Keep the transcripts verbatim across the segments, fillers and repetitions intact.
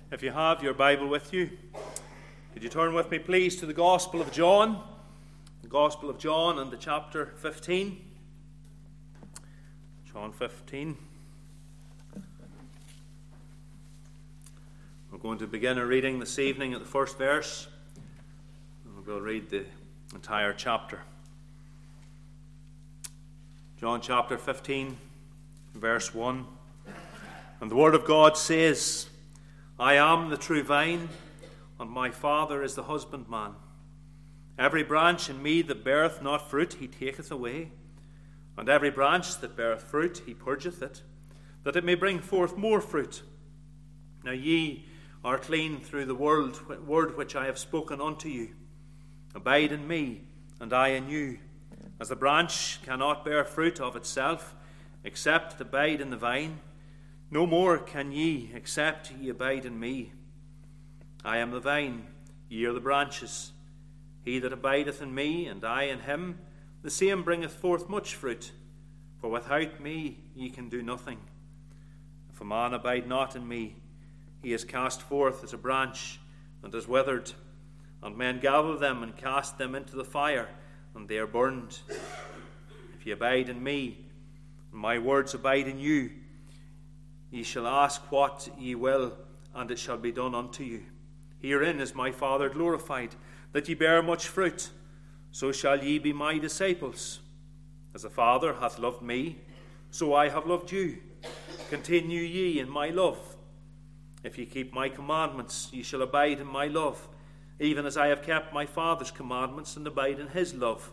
If you have your Bible with you, could you turn with me, please, to the Gospel of John, the Gospel of John and the chapter fifteen. John fifteen. We're going to begin our reading this evening at the first verse, and we'll read the entire chapter. John chapter fifteen, verse one. And the Word of God says, I am the true vine, and my Father is the husbandman. Every branch in me that beareth not fruit, he taketh away. And every branch that beareth fruit, he purgeth it, that it may bring forth more fruit. Now ye are clean through the word, word which I have spoken unto you. Abide in me, and I in you. As the branch cannot bear fruit of itself, except it abide in the vine, no more can ye, except ye abide in me. I am the vine, ye are the branches. He that abideth in me, and I in him, the same bringeth forth much fruit. For without me ye can do nothing. If a man abide not in me, he is cast forth as a branch, and is withered. And men gather them, and cast them into the fire, and they are burned. If ye abide in me, and my words abide in you, ye shall ask what ye will, and it shall be done unto you. Herein is my Father glorified, that ye bear much fruit, so shall ye be my disciples. As the Father hath loved me, so I have loved you. Continue ye in my love. If ye keep my commandments, ye shall abide in my love, even as I have kept my Father's commandments, and abide in his love.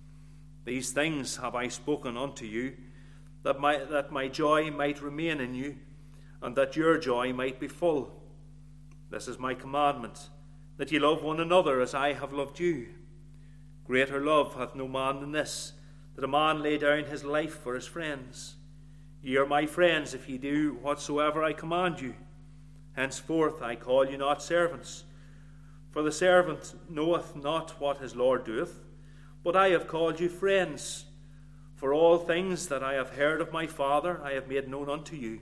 These things have I spoken unto you, that my, that my joy might remain in you, and that your joy might be full. This is my commandment, that ye love one another as I have loved you. Greater love hath no man than this, that a man lay down his life for his friends. Ye are my friends, if ye do whatsoever I command you. Henceforth I call you not servants, for the servant knoweth not what his Lord doeth, but I have called you friends. For all things that I have heard of my Father I have made known unto you.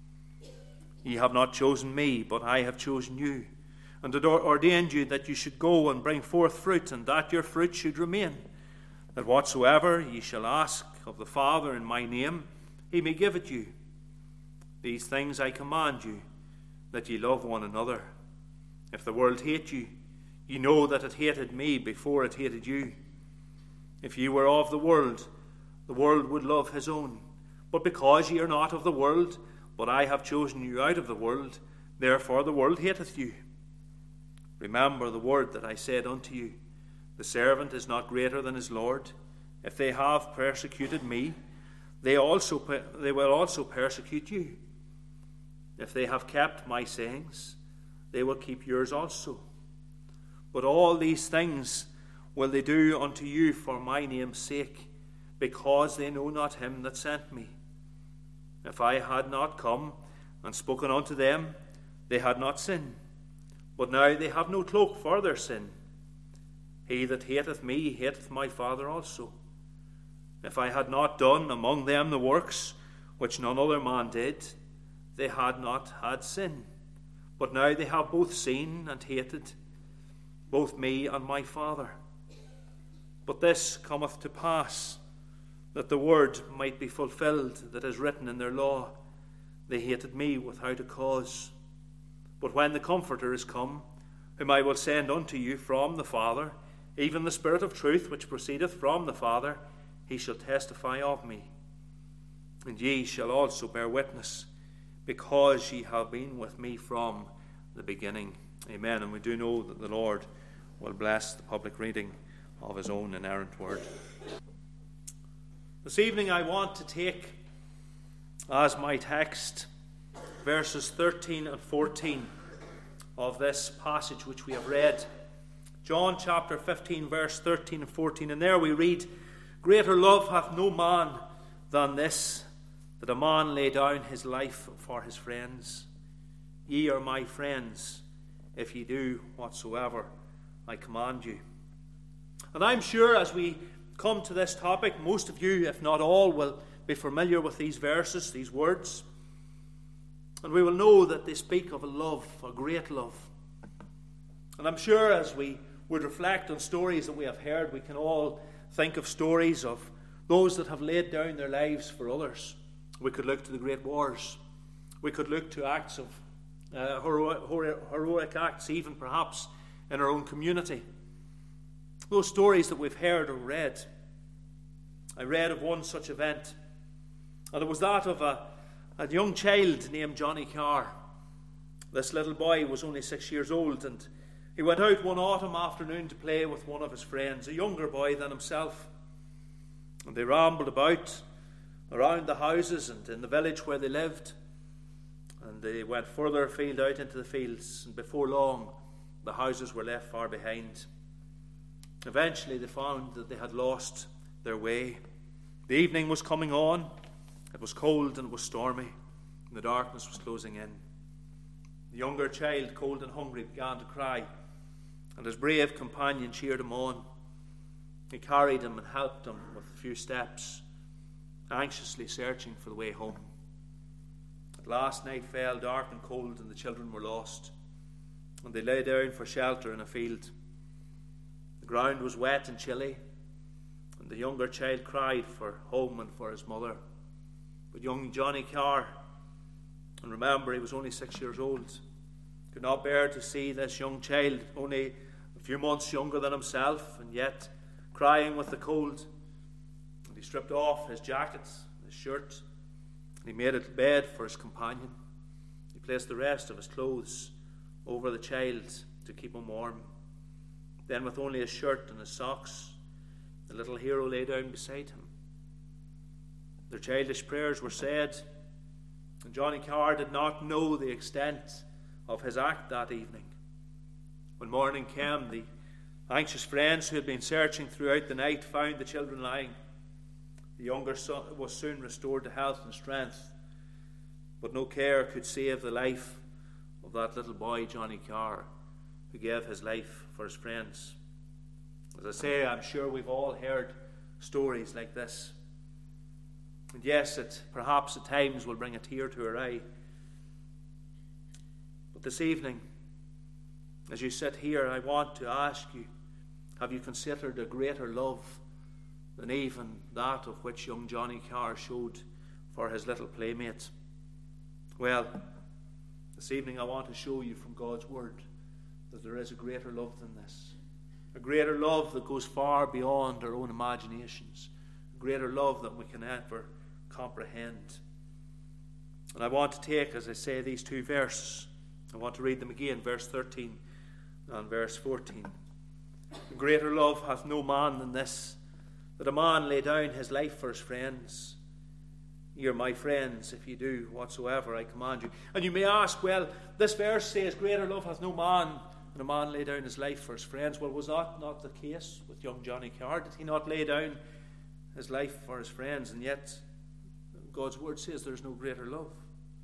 Ye have not chosen me, but I have chosen you, and ordained you that you should go and bring forth fruit, and that your fruit should remain, that whatsoever ye shall ask of the Father in my name, he may give it you. These things I command you, that ye love one another. If the world hate you, ye know that it hated me before it hated you. If ye were of the world, the world would love his own. But because ye are not of the world, but I have chosen you out of the world, therefore the world hateth you. Remember the word that I said unto you, the servant is not greater than his Lord. If they have persecuted me, they also they will also persecute you. If they have kept my sayings, they will keep yours also. But all these things will they do unto you for my name's sake, because they know not him that sent me. If I had not come and spoken unto them, they had not sinned. But now they have no cloak for their sin. He that hateth me hateth my Father also. If I had not done among them the works which none other man did, they had not had sin. But now they have both seen and hated, both me and my Father. But this cometh to pass, that the word might be fulfilled that is written in their law, they hated me without a cause. But when the Comforter is come, whom I will send unto you from the Father, even the Spirit of truth which proceedeth from the Father, he shall testify of me. And ye shall also bear witness, because ye have been with me from the beginning. Amen. And we do know that the Lord will bless the public reading of his own inerrant word. This evening I want to take as my text verses thirteen and fourteen of this passage which we have read. John chapter fifteen, verse thirteen and fourteen. And there we read, Greater love hath no man than this, that a man lay down his life for his friends. Ye are my friends, if ye do whatsoever I command you. And I'm sure as we come to this topic, most of you, if not all, will be familiar with these verses, these words. And we will know that they speak of a love, a great love. And I'm sure as we would reflect on stories that we have heard, we can all think of stories of those that have laid down their lives for others. We could look to the great wars. We could look to acts of uh, heroic, heroic acts, even perhaps in our own community. Those stories that we've heard or read. I read of one such event, and it was that of a, a young child named Johnny Carr. This little boy was only six years old, and he went out one autumn afternoon to play with one of his friends, a younger boy than himself. And they rambled about around the houses and in the village where they lived. And they went further afield out into the fields, and before long the houses were left far behind. Eventually they found that they had lost their way. The evening was coming on. It was cold and it was stormy, and the darkness was closing in. The younger child, cold and hungry, began to cry, and his brave companion cheered him on. He carried him and helped him with a few steps, anxiously searching for the way home. At last night fell, dark and cold, and the children were lost, and they lay down for shelter in a field. The ground was wet and chilly, and the younger child cried for home and for his mother. But young Johnny Carr, and remember he was only six years old, could not bear to see this young child, only a few months younger than himself, and yet crying with the cold. And he stripped off his jacket, his shirt, and he made a bed for his companion. He placed the rest of his clothes over the child to keep him warm. Then, with only his shirt and his socks, the little hero lay down beside him. Their childish prayers were said, and Johnny Carr did not know the extent of his act that evening. When morning came, the anxious friends who had been searching throughout the night found the children lying. The younger son was soon restored to health and strength, but no care could save the life of that little boy, Johnny Carr, who gave his life for his friends. As I say, I'm sure we've all heard stories like this. And yes, it perhaps at times will bring a tear to our eye. But this evening, as you sit here, I want to ask you, have you considered a greater love than even that of which young Johnny Carr showed for his little playmate? Well, this evening I want to show you from God's Word that there is a greater love than this. A greater love that goes far beyond our own imaginations. A greater love that we can ever comprehend. And I want to take, as I say, these two verses. I want to read them again, verse thirteen and verse fourteen. A greater love hath no man than this, that a man lay down his life for his friends. Ye are my friends, if ye do whatsoever I command you. And you may ask, well, this verse says, greater love hath no man than a man lay down his life for his friends. Well, was that not the case with young Johnny Carr? Did he not lay down his life for his friends? And yet, God's Word says there's no greater love.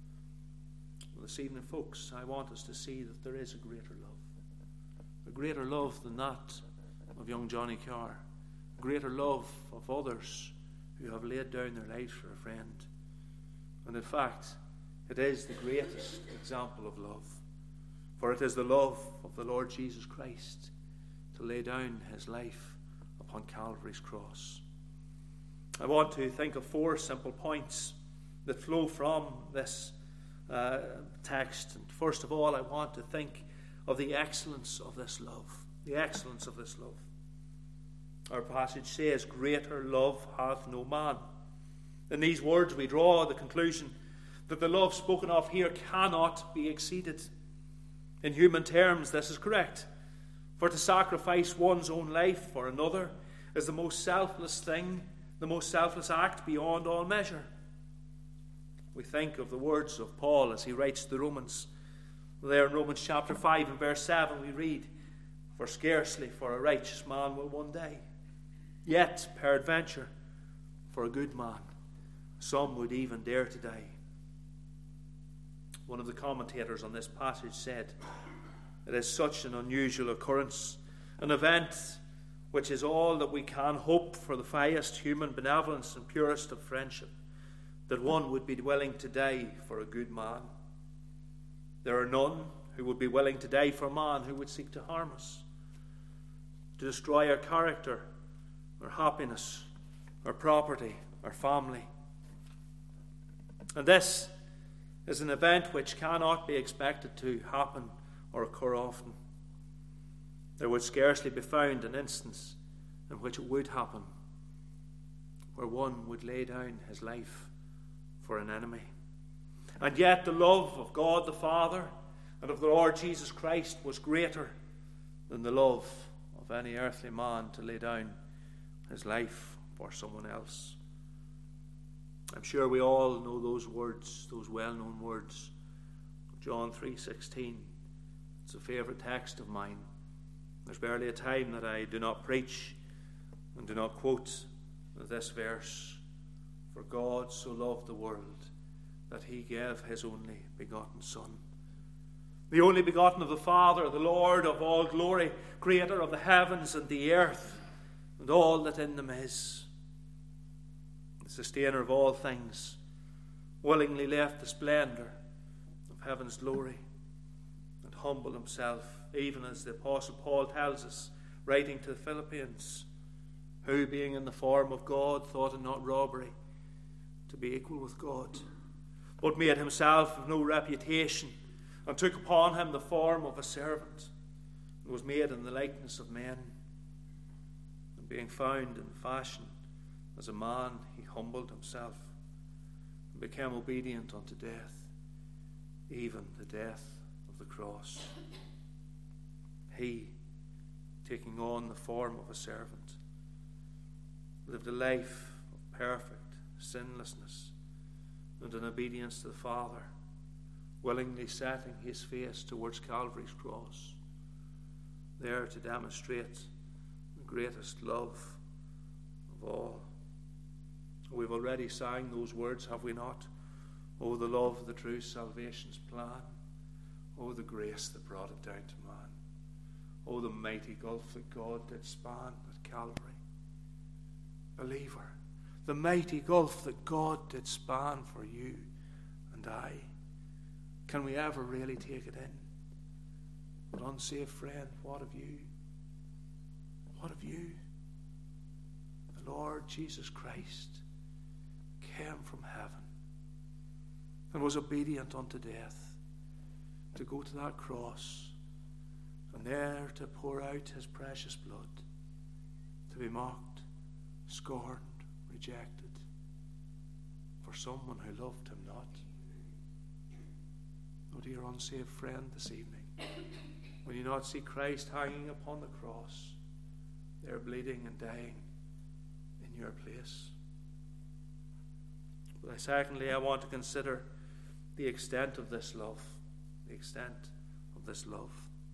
Well, this evening, folks, I want us to see that there is a greater love. A greater love than that of young Johnny Carr. A greater love of others who have laid down their lives for a friend. And in fact, it is the greatest example of love. For it is the love of the Lord Jesus Christ to lay down his life upon Calvary's cross. I want to think of four simple points that flow from this uh, text. And first of all, I want to think of the excellence of this love. The excellence of this love. Our passage says, greater love hath no man. In these words we draw the conclusion that the love spoken of here cannot be exceeded. In human terms, this is correct. For to sacrifice one's own life for another is the most selfless thing, the most selfless act beyond all measure. We think of the words of Paul as he writes to the Romans. There in Romans chapter five and verse seven we read, for scarcely for a righteous man will one die. Yet, peradventure, for a good man, some would even dare to die. One of the commentators on this passage said, it is such an unusual occurrence, an event which is all that we can hope for the highest human benevolence and purest of friendship, that one would be willing to die for a good man. none who would be willing to die for man who would seek to harm us, to destroy our character, our happiness, our property, our family. And this is an event which cannot be expected to happen or occur often. There would scarcely be found an instance in which it would happen, where one would lay down his life for an enemy. And yet the love of God the Father and of the Lord Jesus Christ was greater than the love of any earthly man to lay down his life for someone else. I'm sure we all know those words, those well-known words. John three sixteen. It's a favourite text of mine. There's barely a time that I do not preach and do not quote this verse. For God so loved the world that he gave his only begotten Son. The only begotten of the Father, the Lord of all glory, creator of the heavens and the earth, and all that in them is. The sustainer of all things, willingly left the splendour of heaven's glory and humbled himself, even as the Apostle Paul tells us, writing to the Philippians, who, being in the form of God, thought it not robbery to be equal with God, but made himself of no reputation, and took upon him the form of a servant, and was made in the likeness of men. And being found in fashion as a man, he humbled himself, and became obedient unto death, even the death of the cross. He, taking on the form of a servant, lived a life of perfect sinlessness and in obedience to the Father, willingly setting his face towards Calvary's cross, there to demonstrate the greatest love of all. We've already sang those words, have we not? Oh, the love of the true salvation's plan. Oh, the grace that brought it down to man. Oh, the mighty gulf that God did span at Calvary. Believer, the mighty gulf that God did span for you and I. Can we ever really take it in? But unsaved friend, what of you? What of you? The Lord Jesus Christ came from heaven and was obedient unto death, to go to that cross and there to pour out his precious blood, to be mocked, scorned, rejected for someone who loved him not. Oh, dear unsaved friend, this evening, will you not see Christ hanging upon the cross, there bleeding and dying in your place? But secondly, I want to consider the extent of this love. The extent of this love.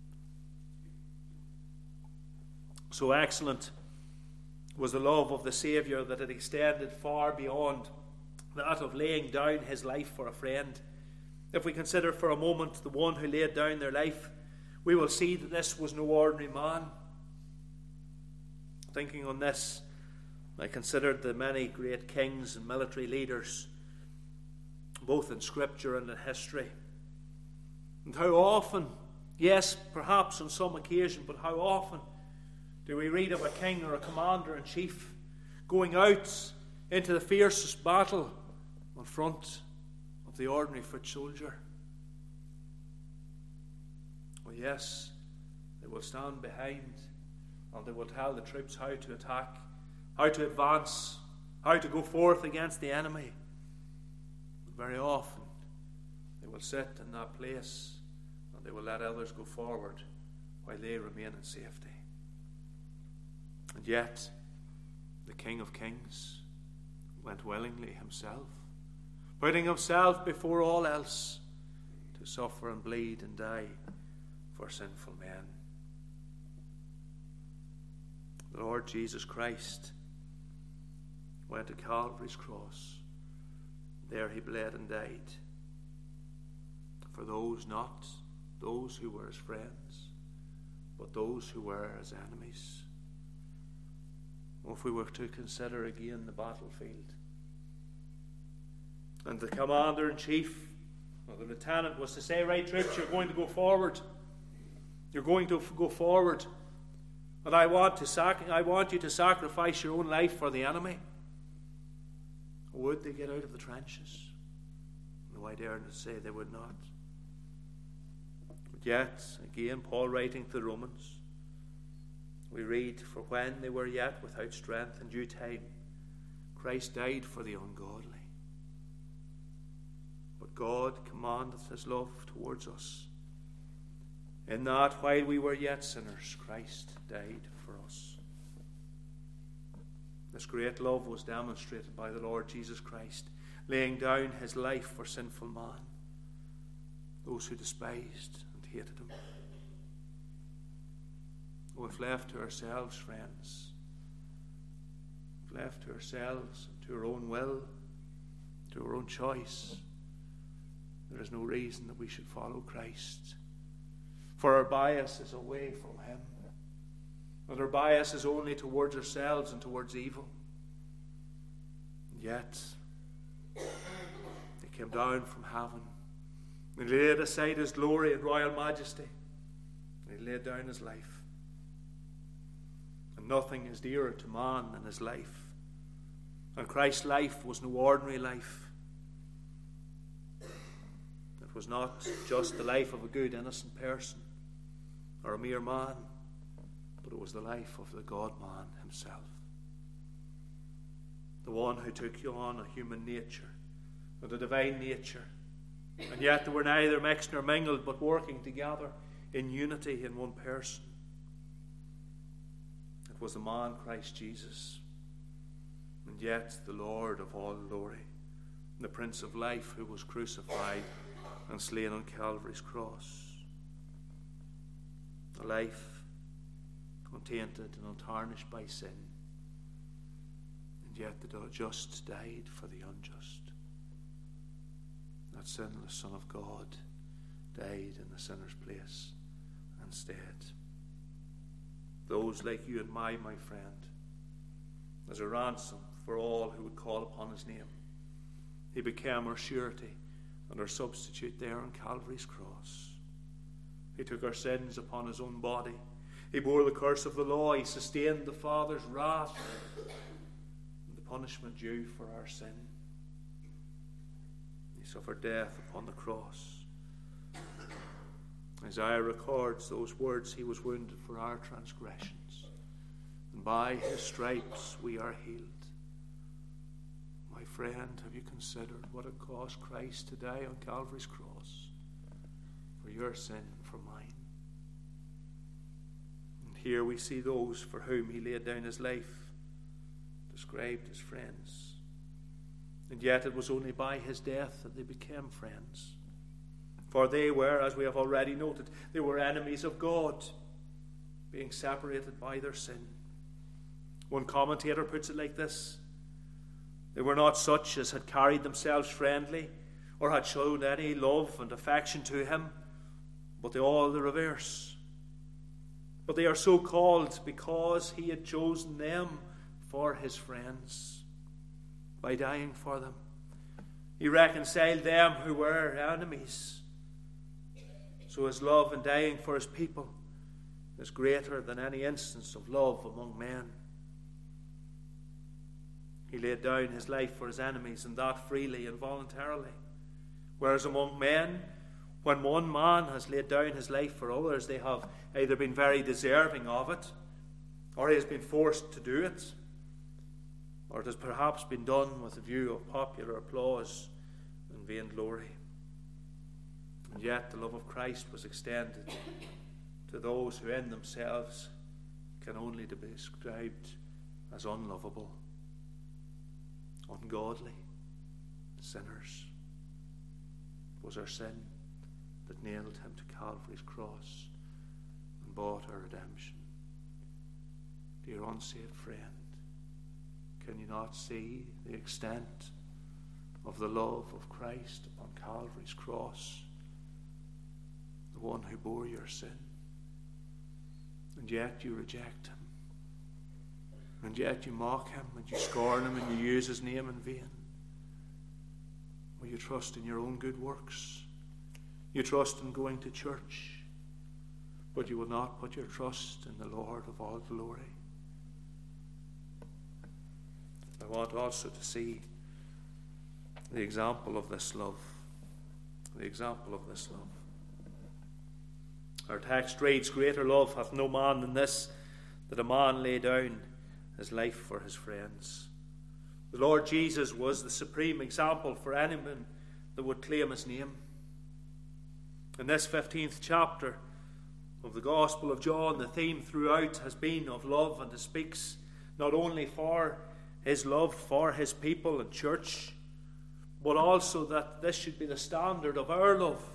So excellent was the love of the Saviour that it extended far beyond that of laying down his life for a friend. If we consider for a moment the one who laid down their life, we will see that this was no ordinary man. Thinking on this, I considered the many great kings and military leaders, both in Scripture and in history. And how often, yes, perhaps on some occasion, but how often do we read of a king or a commander-in-chief going out into the fiercest battle in front of the ordinary foot soldier? Well, yes, they will stand behind and they will tell the troops how to attack, how to advance, how to go forth against the enemy. But very often they will sit in that place and they will let others go forward while they remain in safety. And yet the King of Kings went willingly himself, putting himself before all else to suffer and bleed and die for sinful men. The Lord Jesus Christ went to Calvary's cross. There he bled and died for those, not those who were his friends, but those who were his enemies. If we were to consider again the battlefield and the commander-in-chief Well, the lieutenant was to say, right, troops, you're going to go forward. You're going to f- go forward. And I want, to sac- I want you to sacrifice your own life for the enemy. Would they get out of the trenches? No, I dare to say they would not. But yet, again, Paul writing to the Romans, we read, for when they were yet without strength, in due time, Christ died for the ungodly. But God commandeth his love towards us, in that while we were yet sinners, Christ died for us. This great love was demonstrated by the Lord Jesus Christ, laying down his life for sinful man, those who despised and hated him. Oh, if left to ourselves, friends, if left to ourselves, to our own will, to our own choice, there is no reason that we should follow Christ. For our bias is away from him. And our bias is only towards ourselves and towards evil. And yet, he came down from heaven and laid aside his glory and royal majesty. And he laid down his life. And nothing is dearer to man than his life. And Christ's life was no ordinary life. It was not just the life of a good, innocent person or a mere man, but it was the life of the God-man himself. The one who took on a human nature and a divine nature, and yet they were neither mixed nor mingled, but working together in unity in one person. It was the man Christ Jesus, and yet the Lord of all glory, the Prince of life, who was crucified and slain on Calvary's cross. A life untainted and untarnished by sin, and yet the just died for the unjust. That sinless Son of God died in the sinner's place instead. Those like you and my, my friend, as a ransom for all who would call upon his name. He became our surety and our substitute there on Calvary's cross. He took our sins upon his own body. He bore the curse of the law. He sustained the Father's wrath and the punishment due for our sin. He suffered death upon the cross. Isaiah records those words, he was wounded for our transgressions, and by his stripes we are healed. My friend, have you considered what it cost Christ to die on Calvary's cross for your sin and for mine? And here we see those for whom he laid down his life, described as friends. And yet it was only by his death that they became friends. For they were, as we have already noted, they were enemies of God, being separated by their sin. One commentator puts it like this: they were not such as had carried themselves friendly or had showed any love and affection to him, but they all the reverse. But they are so called because he had chosen them for his friends by dying for them. He reconciled them who were enemies. So his love in dying for his people is greater than any instance of love among men. He laid down his life for his enemies, and that freely and voluntarily. Whereas among men, when one man has laid down his life for others, they have either been very deserving of it, or he has been forced to do it, or it has perhaps been done with a view of popular applause and vainglory. And yet the love of Christ was extended to those who in themselves can only be described as unlovable, ungodly, sinners. It was our sin that nailed him to Calvary's cross and bought our redemption. Dear unsaved friend, can you not see the extent of the love of Christ upon Calvary's cross? The one who bore your sin. And yet you reject him. And yet you mock him, and you scorn him, and you use his name in vain. Will you trust in your own good works You trust in going to church, but you will not put your trust in the Lord of all glory. I want also to see the example of this love. The example of this love. Our text reads, "Greater love hath no man than this, that a man lay down his life for his friends." The Lord Jesus was the supreme example for anyone that would claim his name. In this fifteenth chapter of the Gospel of John, the theme throughout has been of love, and it speaks not only for his love for his people and church, but also that this should be the standard of our love.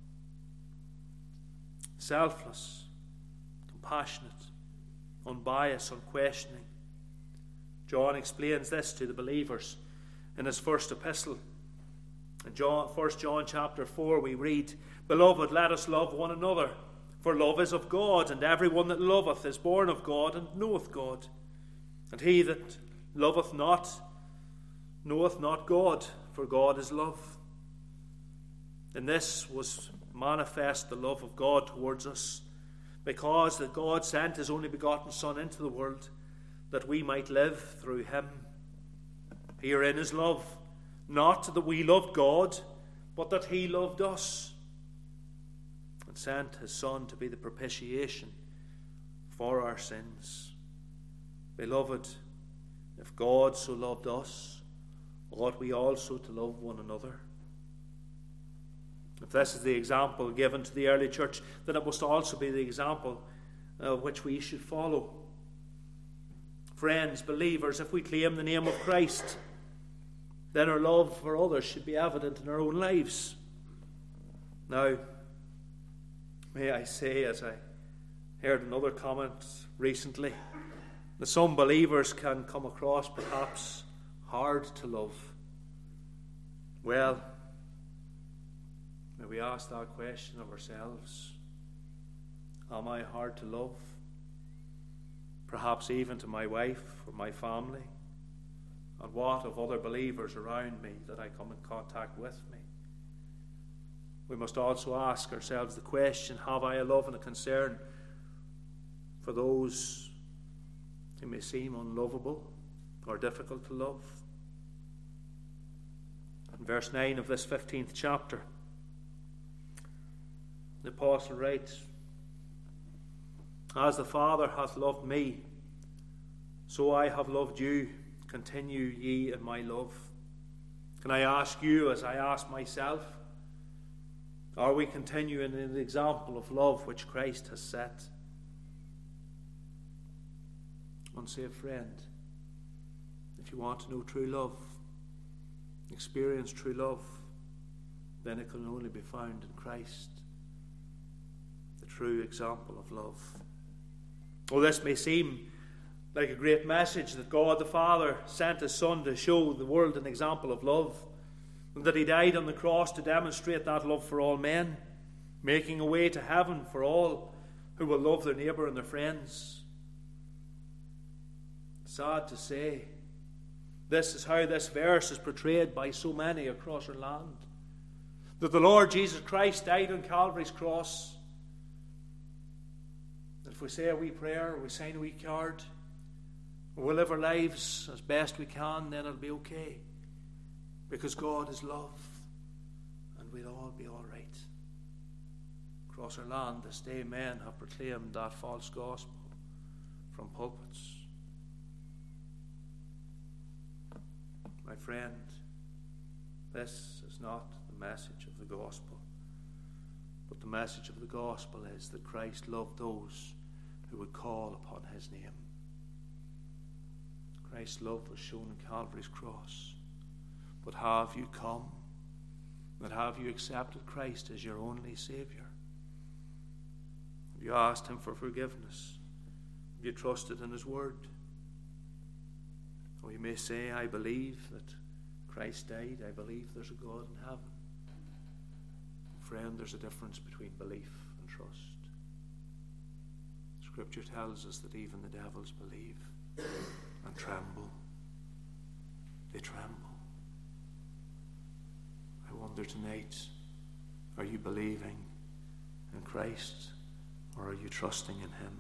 Selfless, compassionate, unbiased, unquestioning. John explains this to the believers in his first epistle. In John, First John chapter four we read, "Beloved, let us love one another, for love is of God, and every one that loveth is born of God, and knoweth God. And he that loveth not knoweth not God, for God is love." In this was manifest the love of God towards us, because that God sent his only begotten Son into the world, that we might live through him. Herein is love, not that we loved God, but that he loved us, and sent his Son to be the propitiation for our sins. Beloved, if God so loved us, ought we also to love one another? If this is the example given to the early church, then it must also be the example uh, which we should follow. Friends, believers, if we claim the name of Christ, then our love for others should be evident in our own lives. Now, may I say, as I heard another comment recently, that some believers can come across perhaps hard to love. Well, may we ask that question of ourselves. Am I hard to love? Perhaps even to my wife or my family? And what of other believers around me that I come in contact with me? We must also ask ourselves the question, have I a love and a concern for those who may seem unlovable or difficult to love? In verse nine of this fifteenth chapter, the apostle writes, "As the Father hath loved me, so I have loved you. Continue ye in my love." Can I ask you, as I ask myself, are we continuing in the example of love which Christ has set? Unsaved friend, if you want to know true love, experience true love, then it can only be found in Christ, the true example of love. Well, this may seem like a great message, that God the Father sent his Son to show the world an example of love, and that he died on the cross to demonstrate that love for all men, making a way to heaven for all who will love their neighbour and their friends. Sad to say, this is how this verse is portrayed by so many across our land, that the Lord Jesus Christ died on Calvary's cross. If we say a wee prayer, or we sign a wee card, or we live our lives as best we can, then it'll be okay. Because God is love, and we'll all be all right. Across our land this day, men have proclaimed that false gospel from pulpits. My friend, this is not the message of the gospel, but the message of the gospel is that Christ loved those who would call upon his name. Christ's love was shown on Calvary's cross. But have you come? But have you accepted Christ as your only Saviour? Have you asked him for forgiveness? Have you trusted in his word? Or you may say, I believe that Christ died. I believe there's a God in heaven. Friend, there's a difference between belief and trust. Scripture tells us that even the devils believe and tremble. They tremble. I wonder tonight, Are you believing in Christ, or are you trusting in him?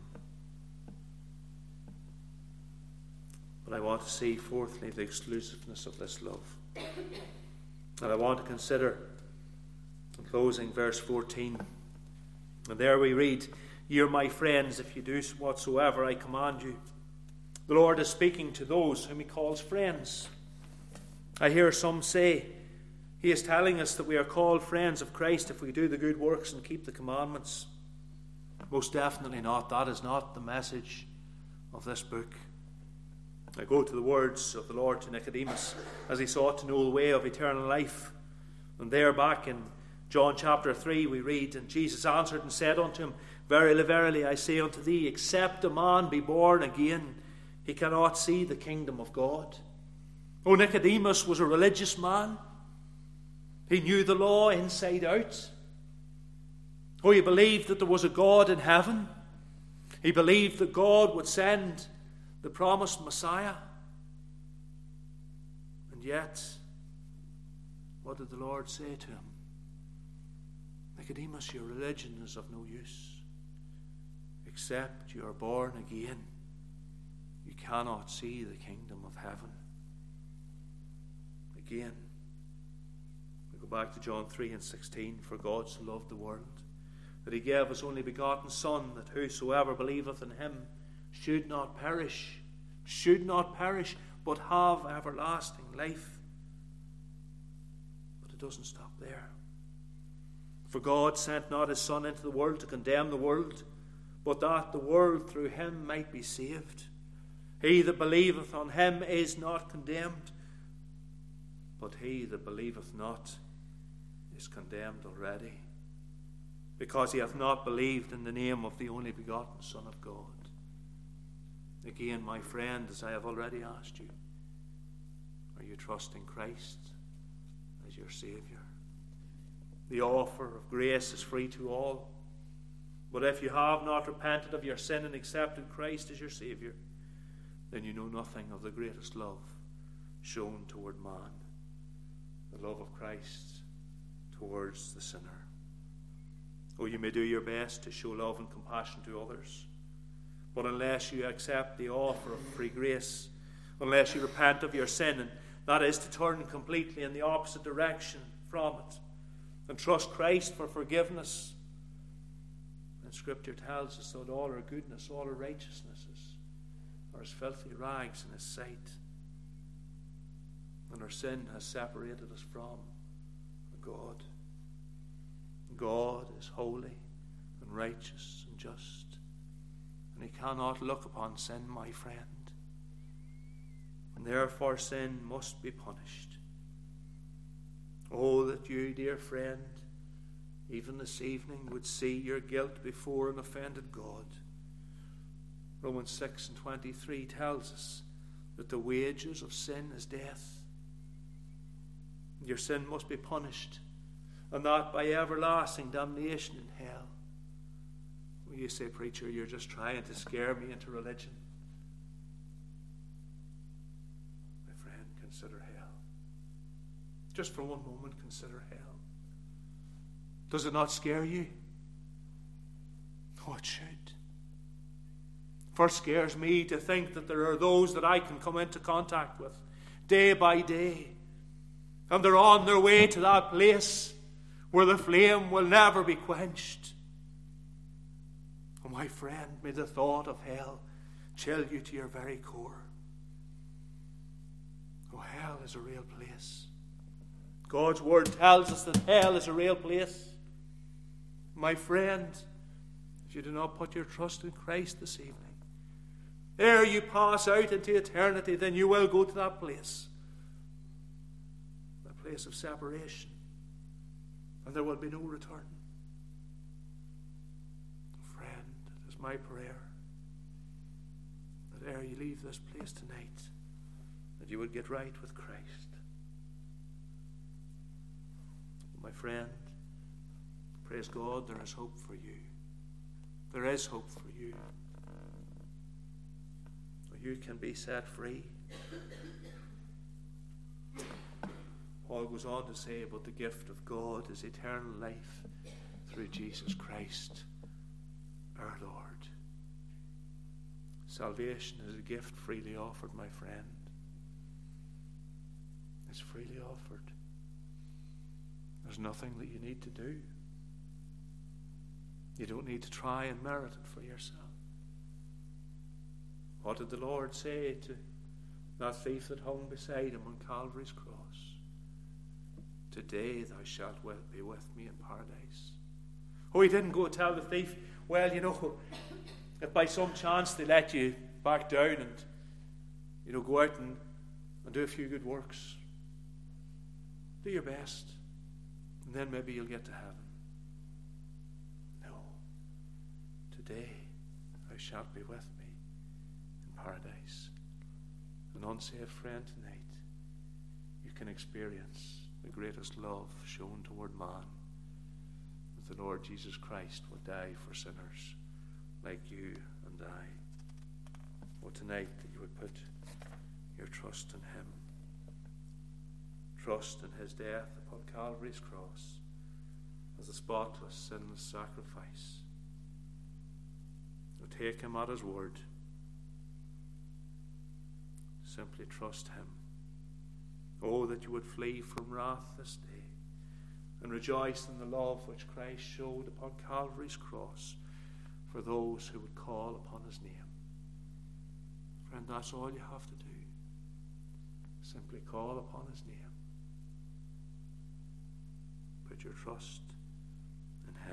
But I want to see, fourthly, the exclusiveness of this love. And I want to consider, in closing, verse fourteen. And there we read, "Ye are my friends if you do whatsoever I command you." The Lord is speaking to those whom he calls friends. I hear some say, he is telling us that we are called friends of Christ if we do the good works and keep the commandments. Most definitely not. That is not the message of this book. I go to the words of the Lord to Nicodemus as he sought to know the way of eternal life. And there back in John chapter three we read, "And Jesus answered and said unto him, Verily, verily, I say unto thee, except a man be born again, he cannot see the kingdom of God." Oh, Nicodemus was a religious man. He knew the law inside out. Oh, he believed that there was a God in heaven. He believed that God would send the promised Messiah. And yet, what did the Lord say to him? "Nicodemus, your religion is of no use. Except you are born again, you cannot see the kingdom of heaven." Again, we go back to John three and sixteen. "For God so loved the world, that he gave his only begotten Son, that whosoever believeth in him should not perish, should not perish, but have everlasting life." But it doesn't stop there. "For God sent not his Son into the world to condemn the world, but that the world through him might be saved. He that believeth on him is not condemned, but he that believeth not is condemned already, because he hath not believed in the name of the only begotten Son of God." Again, my friend, as I have already asked you, are you trusting Christ as your Saviour? The offer of grace is free to all. But if you have not repented of your sin and accepted Christ as your Saviour, then you know nothing of the greatest love shown toward man, the love of Christ towards the sinner. Oh, you may do your best to show love and compassion to others, but unless you accept the offer of free grace, unless you repent of your sin, and that is to turn completely in the opposite direction from it, and trust Christ for forgiveness, and Scripture tells us that all our goodness, all our righteousnesses are as filthy rags in his sight, and our sin has separated us from God. God is holy and righteous and just, and he cannot look upon sin, my friend, and therefore sin must be punished. Oh, that you, dear friend, even this evening would see your guilt before an offended God. Romans six and twenty-three tells us that the wages of sin is death. Your sin must be punished, and that by everlasting damnation in hell. Well, you say, "Preacher, you're just trying to scare me into religion." My friend, consider hell. Just for one moment, consider hell. Does it not scare you? Oh, it should. First scares me to think that there are those that I can come into contact with day by day, and they're on their way to that place where the flame will never be quenched. Oh, my friend, may the thought of hell chill you to your very core. Oh, hell is a real place. God's word tells us that hell is a real place. My friend, if you do not put your trust in Christ this evening, ere you pass out into eternity, then you will go to that place. That place of separation. And there will be no return. Friend, it is my prayer that ere you leave this place tonight, that you would get right with Christ. My friend, praise God, there is hope for you. There is hope for you. You can be set free. Paul goes on to say, but the gift of God is eternal life through Jesus Christ, our Lord. Salvation is a gift freely offered, my friend. It's freely offered. There's nothing that you need to do. You don't need to try and merit it for yourself. What did the Lord say to that thief that hung beside him on Calvary's cross? Today thou shalt be with me in paradise. Oh, he didn't go tell the thief, well, you know, if by some chance they let you back down and, you know, go out and, and do a few good works, do your best, and then maybe you'll get to heaven. No. Today thou shalt be with me in paradise. An unsaved friend tonight, you can experience the greatest love shown toward man, that the Lord Jesus Christ would die for sinners like you and I. Oh, tonight that you would put your trust in him. Trust in his death upon Calvary's cross as a spotless, sinless sacrifice. Oh, take him at his word. Simply trust him. Oh, that you would flee from wrath this day and rejoice in the love which Christ showed upon Calvary's cross for those who would call upon his name. Friend, that's all you have to do. Simply call upon his name. Put your trust in him.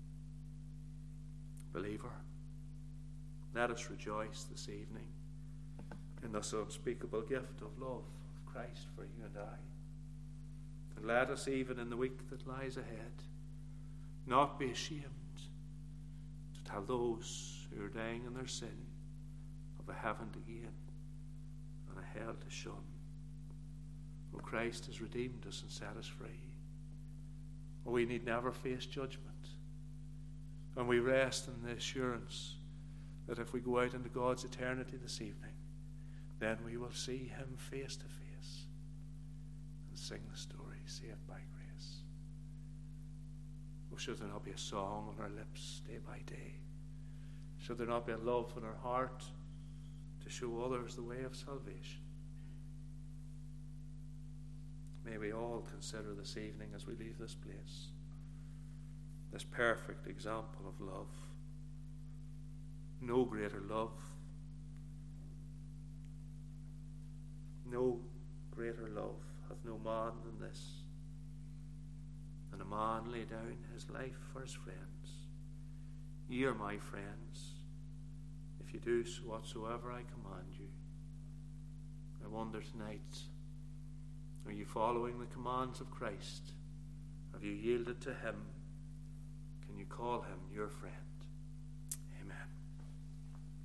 Believer, let us rejoice this evening in this unspeakable gift of love of Christ for you and I. And let us, even in the week that lies ahead, not be ashamed to tell those who are dying in their sin of a heaven to gain and a hell to shun. Oh, Christ has redeemed us and set us free. Oh, we need never face judgment. And we rest in the assurance that if we go out into God's eternity this evening, then we will see him face to face and sing the story, saved by grace. Oh, should there not be a song on our lips day by day? Should there not be a love in our heart to show others the way of salvation? May we all consider this evening as we leave this place this perfect example of love. No greater love, no greater love hath no man than this, than a man lay down his life for his friends. Ye are my friends, if you do whatsoever I command you. I wonder tonight, are you following the commands of Christ? Have you yielded to him? Can you call him your friend?